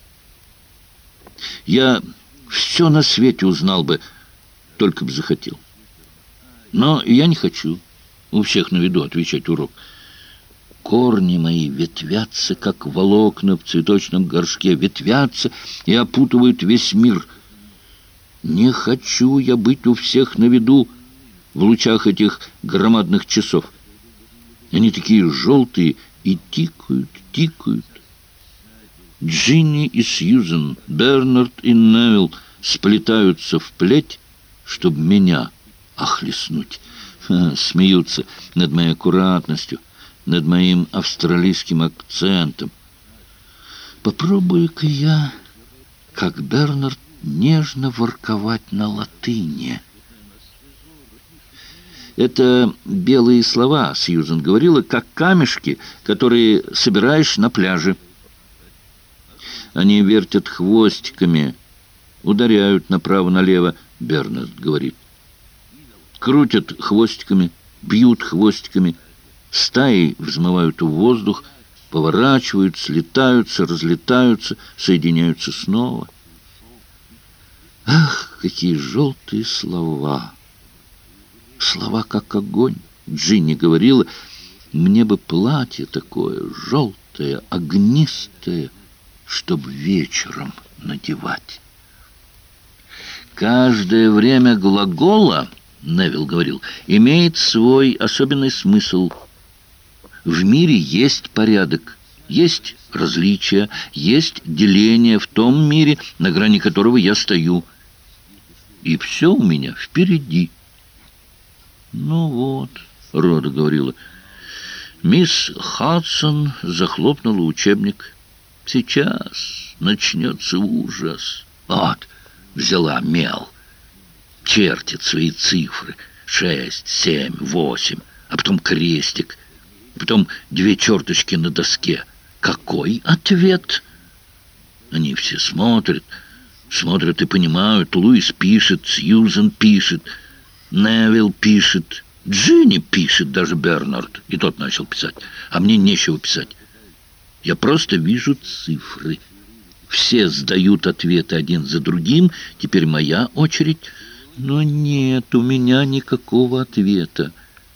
Я все на свете узнал бы, только бы захотел. Но я не хочу у всех на виду отвечать урок. Корни мои ветвятся, как волокна в цветочном горшке, ветвятся и опутывают весь мир. Не хочу я быть у всех на виду в лучах этих громадных часов. Они такие желтые и тикают, тикают. Джинни и Сьюзен, Бернард и Невилл сплетаются в плеть, чтобы меня охлестнуть. Смеются над моей аккуратностью, над моим австралийским акцентом. Попробую-ка я, как Бернард, нежно ворковать на латыни. Это белые слова, Сьюзен говорила, как камешки, которые собираешь на пляже. Они вертят хвостиками, ударяют направо-налево, Бернард говорит. Крутят хвостиками, бьют хвостиками, стаи взмывают в воздух, поворачивают, слетаются, разлетаются, соединяются снова. Ах, какие желтые слова! Слова как огонь. Джинни говорила, мне бы платье такое, желтое, огнистое, чтоб вечером надевать. Каждое время глагола Невилл говорил, имеет свой особенный смысл. В мире есть порядок, есть различия, есть деление в том мире, на грани которого я стою. И все у меня впереди. Ну вот, Рода говорила. Мисс Хадсон захлопнула учебник. Сейчас начнется ужас. Вот, взяла мел. Чертит свои цифры. 6, 7, 8. А потом крестик. Потом 2 черточки на доске. Какой ответ? Они все смотрят и понимают. Луис пишет, Сьюзен пишет, Невилл пишет, Джинни пишет, даже Бернард. И тот начал писать. А мне нечего писать. Я просто вижу цифры. Все сдают ответы один за другим. Теперь моя очередь. Но нет у меня никакого ответа.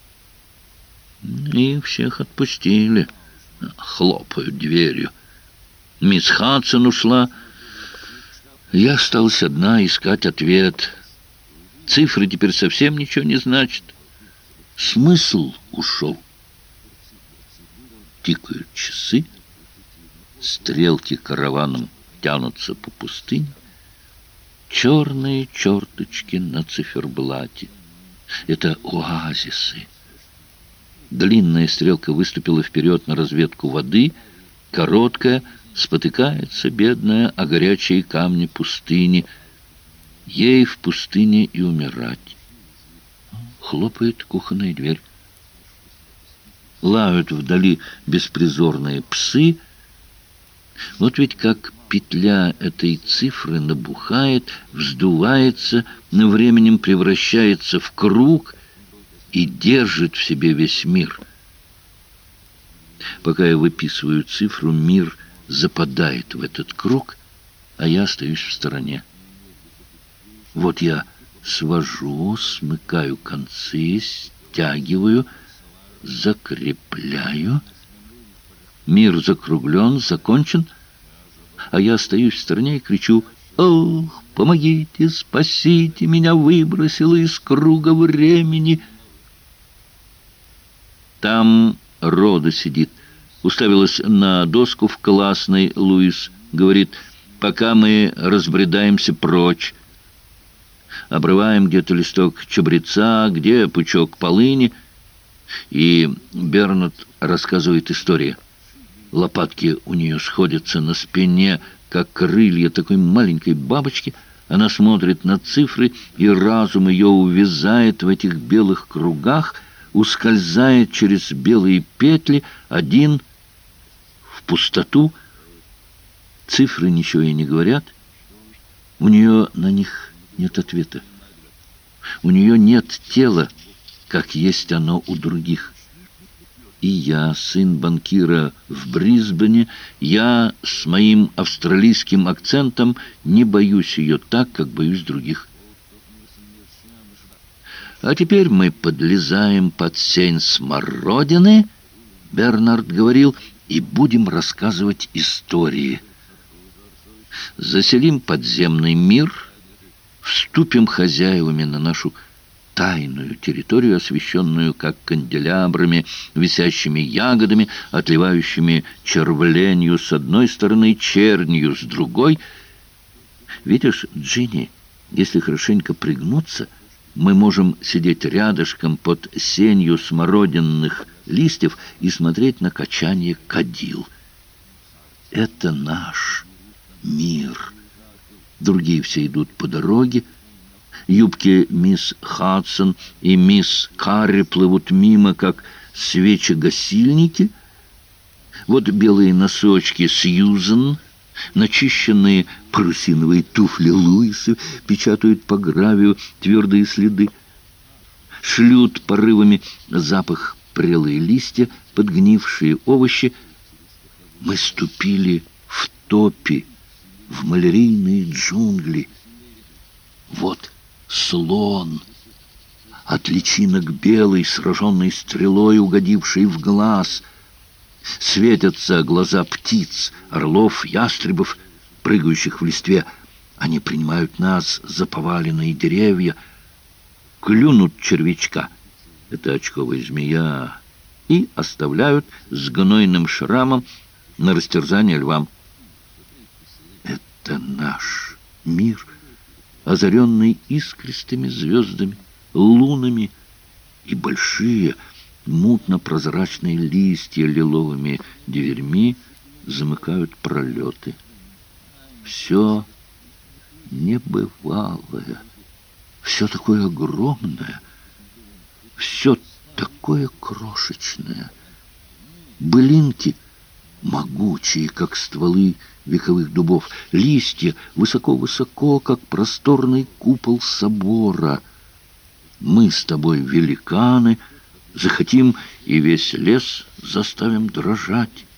И всех отпустили. Хлопают дверью. Мисс Хадсон ушла. Я осталась одна искать ответ. Цифры теперь совсем ничего не значат. Смысл ушел. Тикают часы. Стрелки караваном тянутся по пустыне. Черные черточки на циферблате. Это оазисы. Длинная стрелка выступила вперед на разведку воды. Короткая спотыкается, бедная, о горячие камни пустыни. Ей в пустыне и умирать. Хлопает кухонная дверь. Лают вдали беспризорные псы. Вот ведь как петля этой цифры набухает, вздувается, но временем превращается в круг и держит в себе весь мир. Пока я выписываю цифру, мир западает в этот круг, а я остаюсь в стороне. Вот я свожу, смыкаю концы, стягиваю, закрепляю. Мир закруглен, закончен, а я остаюсь в стороне и кричу: «Ох, помогите, спасите, меня выбросило из круга времени!» Там Рода сидит, уставилась на доску в классной. Луис говорит: «Пока мы разбредаемся прочь, обрываем где-то листок чабреца, где пучок полыни». И Бернард рассказывает историю. Лопатки у нее сходятся на спине, как крылья такой маленькой бабочки. Она смотрит на цифры, и разум ее увязает в этих белых кругах, ускользает через белые петли, один в пустоту. Цифры ничего ей не говорят. У нее на них нет ответа. У нее нет тела, как есть оно у других. И я, сын банкира в Брисбене, я с моим австралийским акцентом не боюсь ее так, как боюсь других. А теперь мы подлезаем под сень смородины, Бернард говорил, и будем рассказывать истории. Заселим подземный мир, вступим хозяевами на нашу тайную территорию, освещенную как канделябрами, висящими ягодами, отливающими червленью с одной стороны, чернью с другой. Видишь, Джинни, если хорошенько пригнуться, мы можем сидеть рядышком под сенью смородинных листьев и смотреть на качание кадил. Это наш мир. Другие все идут по дороге. Юбки мисс Хадсон и мисс Карри плывут мимо, как свечи-гасильники. Вот белые носочки Сьюзен, начищенные парусиновые туфли Луиса печатают по гравию твердые следы. Шлют порывами запах прелые листья, подгнившие овощи. Мы ступили в топи, в малярийные джунгли. Вот слон, от личинок белый, сраженный стрелой, угодивший в глаз. Светятся глаза птиц, орлов, ястребов, прыгающих в листве. Они принимают нас за поваленные деревья. клюнут червячка, это очковая змея, и оставляют с гнойным шрамом на растерзание львам. Это наш мир, озаренный искристыми звездами, лунами, и большие мутно-прозрачные листья лиловыми дверьми замыкают пролеты. Все небывалое, все такое огромное, все такое крошечное. Былинки могучие, как стволы вековых дубов, листья высоко-высоко, как просторный купол собора. Мы с тобой великаны, захотим и весь лес заставим дрожать.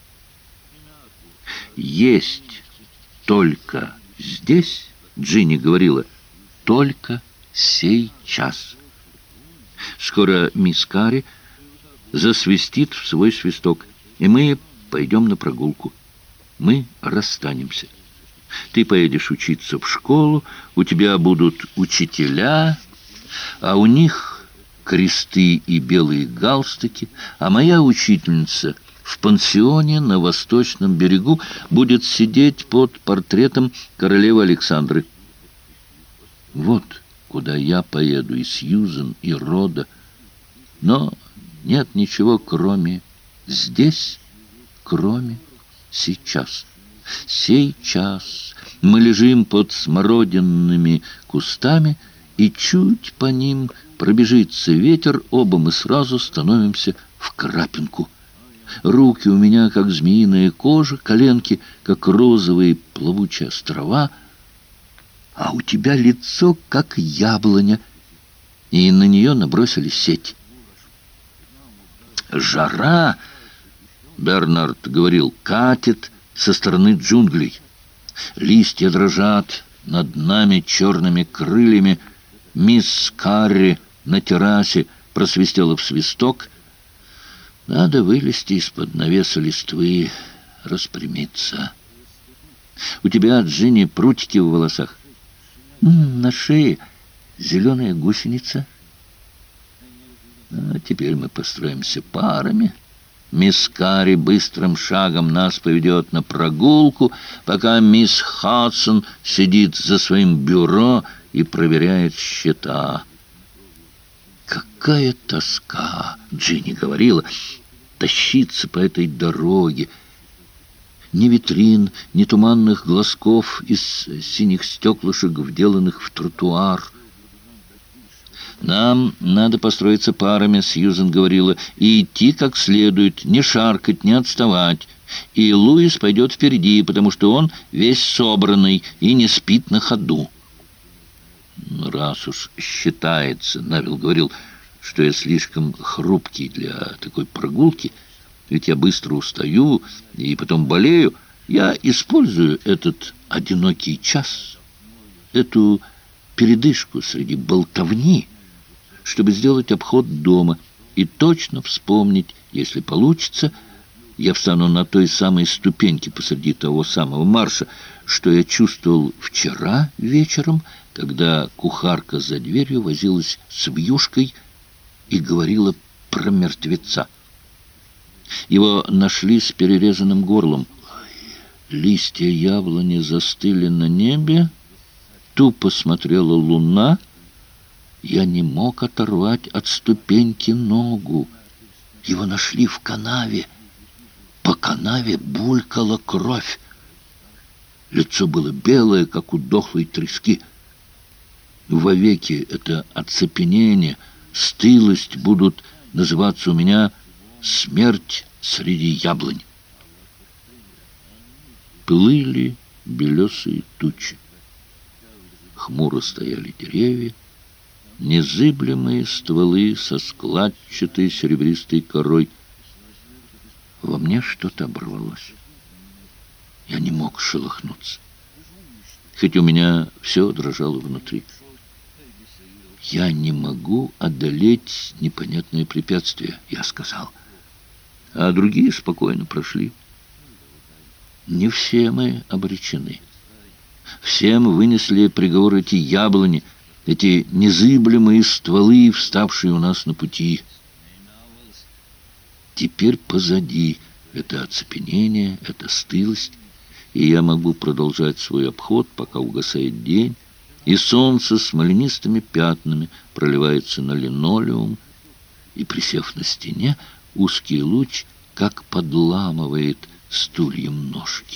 Есть только здесь, Джинни говорила, только сей час. Скоро мисс Карри засвистит в свой свисток, и мы пойдем на прогулку. Мы расстанемся. Ты поедешь учиться в школу, у тебя будут учителя, а у них кресты и белые галстуки, а моя учительница в пансионе на Восточном берегу будет сидеть под портретом королевы Александры. Вот куда я поеду, и Сьюзен, и Рода. Но нет ничего, кроме здесь, кроме сейчас. Сейчас мы лежим под смородинными кустами, и чуть по ним пробежится ветер, оба мы сразу становимся в крапинку. Руки у меня, как змеиная кожа, коленки, как розовые плавучие острова, а у тебя лицо, как яблоня, и на нее набросили сеть. Жара, Бернард говорил, катит со стороны джунглей. Листья дрожат над нами черными крыльями. Мисс Карри на террасе просвистела в свисток. Надо вылезти из-под навеса листвы, распрямиться. У тебя, Джинни, прутики в волосах. На шее зеленая гусеница. А теперь мы построимся парами. Мисс Карри быстрым шагом нас поведет на прогулку, пока мисс Хадсон сидит за своим бюро и проверяет счета. Какая тоска, Джинни говорила, тащиться по этой дороге. Ни витрин, ни туманных глазков из синих стеклышек, вделанных в тротуар. «Нам надо построиться парами», — Сьюзен говорила, «и идти как следует, не шаркать, не отставать. И Луис пойдет впереди, потому что он весь собранный и не спит на ходу». «Раз уж считается, — Навил говорил, — что я слишком хрупкий для такой прогулки, ведь я быстро устаю и потом болею, я использую этот одинокий час, эту передышку среди болтовни, чтобы сделать обход дома и точно вспомнить, если получится, я встану на той самой ступеньке посреди того самого марша, что я чувствовал вчера вечером, когда кухарка за дверью возилась с вьюшкой и говорила про мертвеца. Его нашли с перерезанным горлом. Листья яблони застыли на небе, тупо смотрела луна. Я не мог оторвать от ступеньки ногу. Его нашли в канаве. По канаве булькала кровь. Лицо было белое, как у дохлой трески. Вовеки это оцепенение, стылость будут называться у меня «смерть среди яблонь». Плыли белесые тучи. Хмуро стояли деревья, незыблемые стволы со складчатой серебристой корой. Во мне что-то оборвалось. Я не мог шелохнуться, хоть у меня все дрожало внутри. «Я не могу одолеть непонятное препятствие», — я сказал. А другие спокойно прошли. Не все мы обречены. Всем вынесли приговор эти яблони, эти незыблемые стволы, вставшие у нас на пути. Теперь позади это оцепенение, эта стылость, и я могу продолжать свой обход, пока угасает день, и солнце с маленистыми пятнами проливается на линолеум, и, присев на стене, узкий луч как подламывает стульям ножки.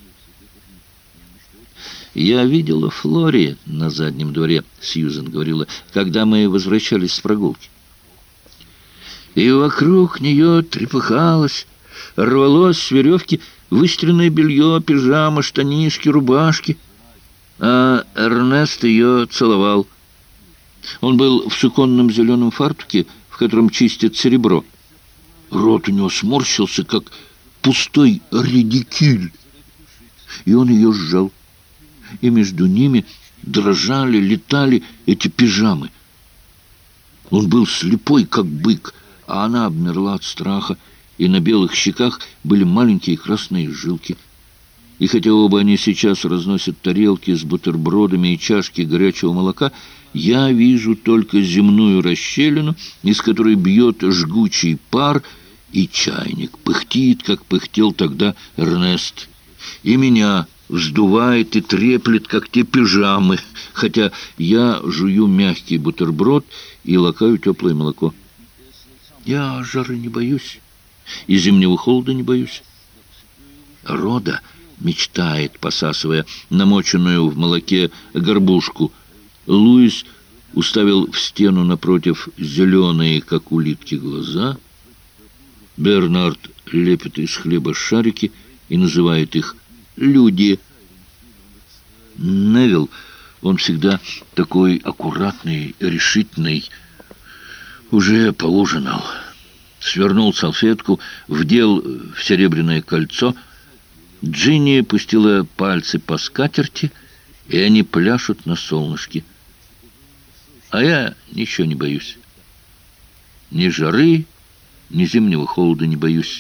«Я видела Флори на заднем дворе», — Сьюзен говорила, «когда мы возвращались с прогулки. И вокруг нее трепыхалось, рвалось с веревки выстиранное белье, пижама, штанишки, рубашки. А Эрнест ее целовал. Он был в суконном зеленом фартуке, в котором чистят серебро. Рот у него сморщился, как пустой редикюль, и он ее сжал. И между ними дрожали, летали эти пижамы. Он был слепой, как бык, а она обмерла от страха, и на белых щеках были маленькие красные жилки. И хотя оба они сейчас разносят тарелки с бутербродами и чашки горячего молока, я вижу только земную расщелину, из которой бьет жгучий пар, и чайник пыхтит, как пыхтел тогда Эрнест. И меня вздувает и треплет, как те пижамы, хотя я жую мягкий бутерброд и лакаю теплое молоко. Я жары не боюсь, и зимнего холода не боюсь. Рода мечтает, посасывая намоченную в молоке горбушку. Луис уставил в стену напротив зеленые, как улитки, глаза. Бернард лепит из хлеба шарики и называет их «люди». Невилл, он всегда такой аккуратный, решительный, уже поужинал. Свернул салфетку, вдел в серебряное кольцо. Джинни пустила пальцы по скатерти, и они пляшут на солнышке. А я ничего не боюсь. Ни жары, ни зимнего холода не боюсь.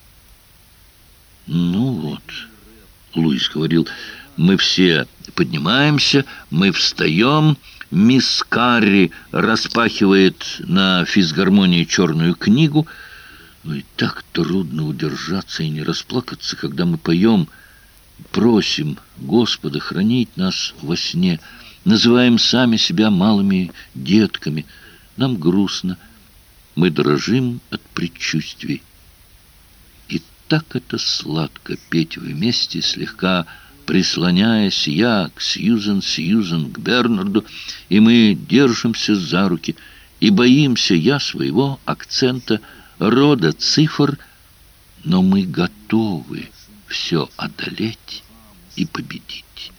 Ну вот, Луис говорил, мы все поднимаемся, мы встаем. Мисс Карри распахивает на физгармонии черную книгу. Ой, так трудно удержаться и не расплакаться, когда мы поем, просим Господа хранить нас во сне, называем сами себя малыми детками. Нам грустно, мы дрожим от предчувствий. И так это сладко петь вместе, слегка прислоняясь, я к Сьюзен, Сьюзен к Бернарду, и мы держимся за руки, и боимся я своего акцента, рода цифр, но мы готовы все одолеть и победить.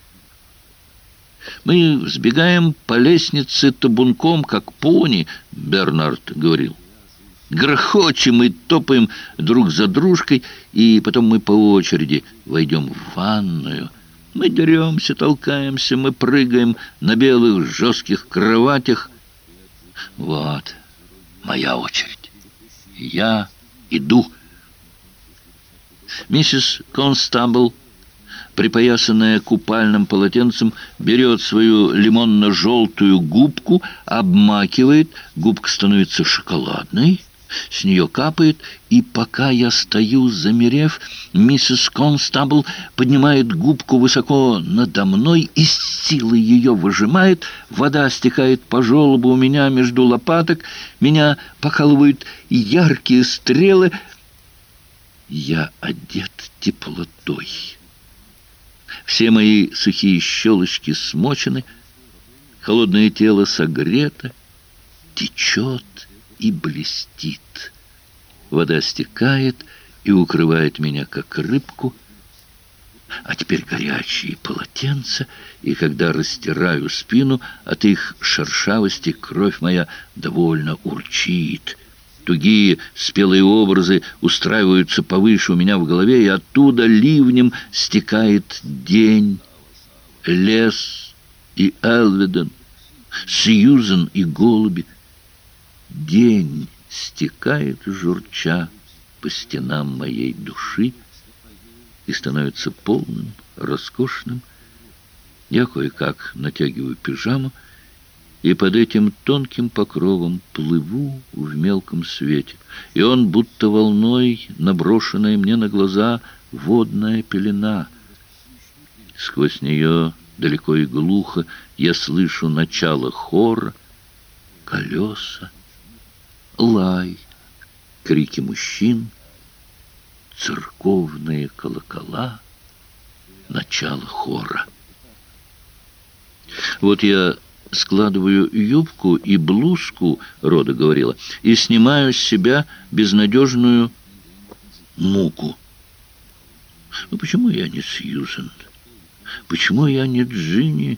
Мы взбегаем по лестнице табунком, как пони, Бернард говорил. Грохочем и топаем друг за дружкой, и потом мы по очереди войдем в ванную. Мы деремся, толкаемся, мы прыгаем на белых жестких кроватях. Вот моя очередь. Я иду. Миссис Констабл, припоясанная купальным полотенцем, берет свою лимонно-желтую губку, обмакивает, губка становится шоколадной, с нее капает, и пока я стою, замерев, миссис Констабл поднимает губку высоко надо мной и с силой ее выжимает. Вода стекает по желобу у меня между лопаток, меня покалывают яркие стрелы. Я одет теплотой. Все мои сухие щелочки смочены, холодное тело согрето, течет и блестит. Вода стекает и укрывает меня, как рыбку. А теперь горячие полотенца, и когда растираю спину, от их шершавости кровь моя довольно урчит. Тугие спелые образы устраиваются повыше у меня в голове, и оттуда ливнем стекает день, лес и Элведен, Сьюзен и голуби. День стекает, журча, по стенам моей души и становится полным, роскошным. Я кое-как натягиваю пижаму и под этим тонким покровом плыву в мелком свете, и он будто волной, наброшенная мне на глаза, водная пелена. Сквозь нее далеко и глухо я слышу начало хора, колеса, лай, крики мужчин, церковные колокола, начало хора. Вот я складываю юбку и блузку, Рода говорила, и снимаю с себя безнадежную муку. Ну почему я не Сьюзен? Почему я не Джинни?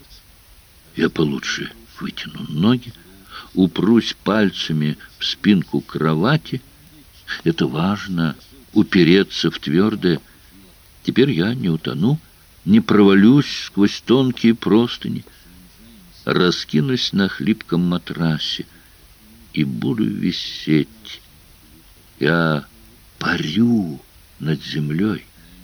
Я получше вытяну ноги, упрусь пальцами в спинку кровати. Это важно, упереться в твердое. Теперь я не утону, не провалюсь сквозь тонкие простыни, раскинусь на хлипком матрасе и буду висеть. Я парю над землей.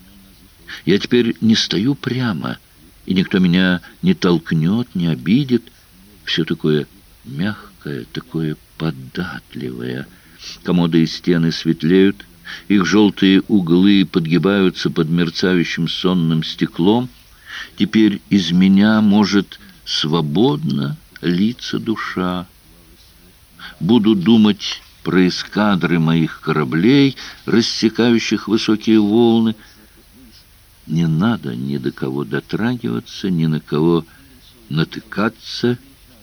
Я теперь не стою прямо, и никто меня не толкнет, не обидит. Все такое мягкое, такое податливое. Комоды и стены светлеют, их желтые углы подгибаются под мерцающим сонным стеклом. Теперь из меня может свободно литься душа. Буду думать про эскадры моих кораблей, рассекающих высокие волны. Не надо ни до кого дотрагиваться, ни на кого натыкаться.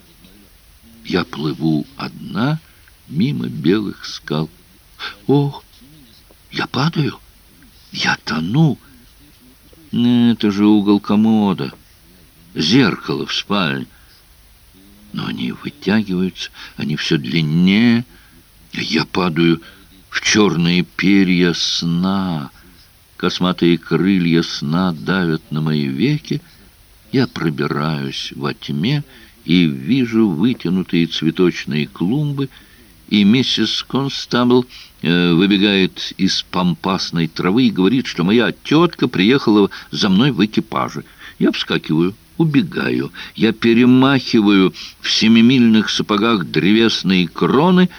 Я плыву одна мимо белых скал. Ох, я падаю, я тону. Это же угол комода, зеркало в спальне. Но они вытягиваются, они все длиннее. Я падаю в черные перья сна. Косматые крылья сна давят на мои веки. Я пробираюсь во тьме и вижу вытянутые цветочные клумбы, и миссис Констабл выбегает из пампасной травы и говорит, что моя тетка приехала за мной в экипаже. Я вскакиваю, убегаю, я перемахиваю в семимильных сапогах древесные кроны.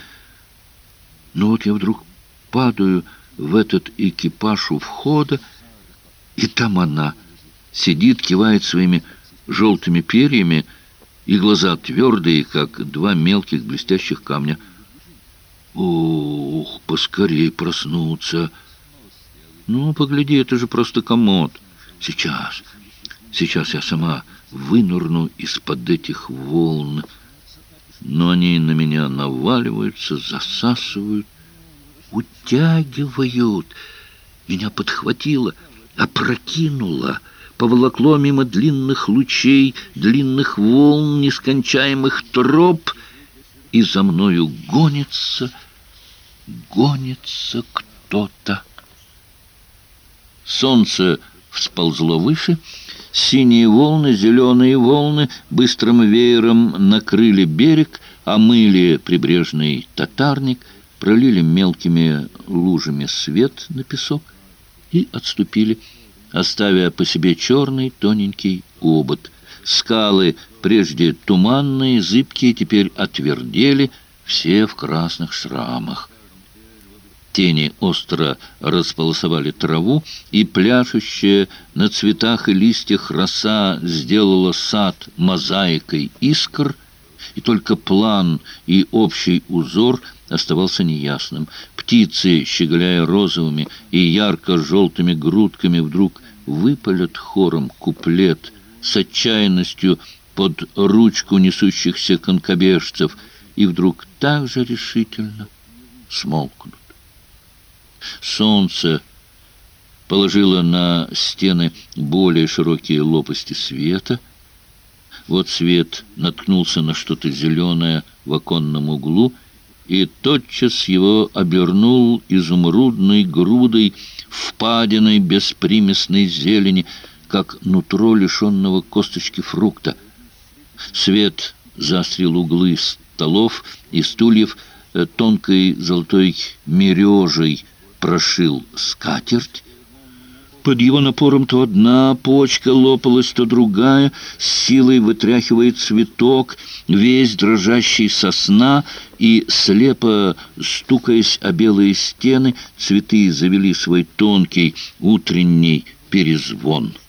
Но вот я вдруг падаю в этот экипаж у входа, и там она сидит, кивает своими желтыми перьями, и глаза твердые, как два мелких блестящих камня. Ох, поскорей проснуться. Ну, погляди, это же просто комод. Сейчас я сама вынырну из-под этих волн. Но они на меня наваливаются, засасывают, утягивают. Меня подхватило, опрокинуло, поволокло мимо длинных лучей, длинных волн, нескончаемых троп, и за мною гонится кто-то. Солнце всползло выше, синие волны, зеленые волны быстрым веером накрыли берег, омыли прибрежный татарник, пролили мелкими лужами свет на песок и отступили, оставя по себе черный тоненький обод. Скалы, прежде туманные, зыбкие, теперь отвердели, все в красных шрамах. Тени остро располосовали траву, и пляшущая на цветах и листьях роса сделала сад мозаикой искр, и только план и общий узор оставался неясным. Птицы, щеголяя розовыми и ярко-желтыми грудками, вдруг выпалят хором куплет с отчаянностью под ручку несущихся конкобежцев, и вдруг так же решительно смолкнут. Солнце положило на стены более широкие лопасти света. Вот свет наткнулся на что-то зеленое в оконном углу, и тотчас его обернул изумрудной грудой впадиной беспримесной зелени, как нутро лишенного косточки фрукта. Свет заострил углы столов и стульев, тонкой золотой мережей прошил скатерть. Под его напором то одна почка лопалась, то другая, с силой вытряхивает цветок, весь дрожащий со сна, и, слепо стукаясь о белые стены, цветы завели свой тонкий утренний перезвон.